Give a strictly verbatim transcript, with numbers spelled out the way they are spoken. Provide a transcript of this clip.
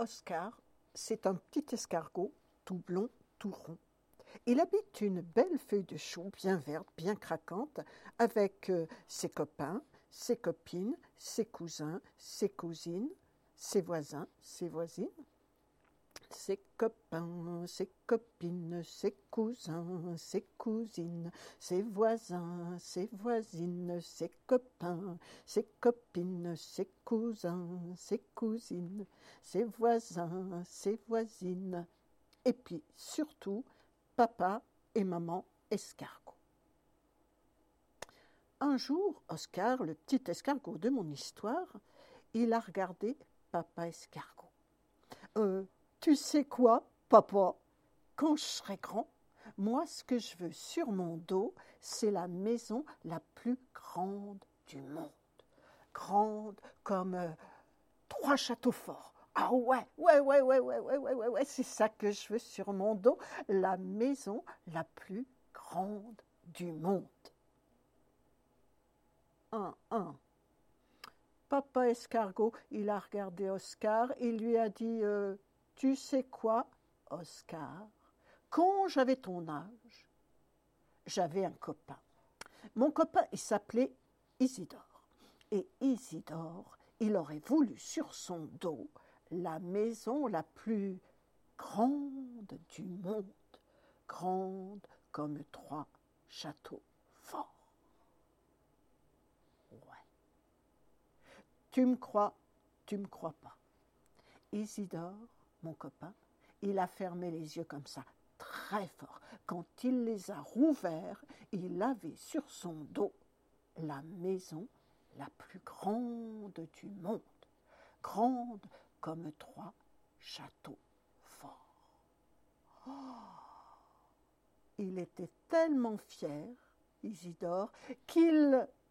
Oscar, c'est un petit escargot, tout blond, tout rond. Il habite une belle feuille de chou bien verte, bien craquante, avec euh, ses copains, ses copines, ses cousins, ses cousines, ses voisins, ses voisines, ses copains, ses copines, ses cousins, ses cousines, ses voisins, ses voisines, ses copains, ses copines, ses cousins, ses cousines, ses voisins, ses voisines, et puis surtout, papa et maman escargot. Un jour, Oscar, le petit escargot de mon histoire, il a regardé papa escargot. Euh, tu sais quoi, papa? Quand je serai grand, moi, ce que je veux sur mon dos, c'est la maison la plus grande du monde. Grande comme euh, trois châteaux forts. Ah ouais, ouais, ouais, ouais, ouais, ouais, ouais, ouais, ouais, c'est ça que je veux sur mon dos, la maison la plus grande du monde. Un, un. Papa escargot, il a regardé Oscar et lui a dit euh, « Tu sais quoi, Oscar, quand j'avais ton âge, j'avais un copain. Mon copain, il s'appelait Isidore. Et Isidore, il aurait voulu sur son dos la maison la plus grande du monde, grande comme trois châteaux forts. » Ouais. Tu me crois, tu me crois pas. Isidore, mon copain, il a fermé les yeux comme ça, très fort. Quand il les a rouverts, il avait sur son dos la maison la plus grande du monde, grande comme trois châteaux forts. Oh, il était tellement fier, Isidore, qu'il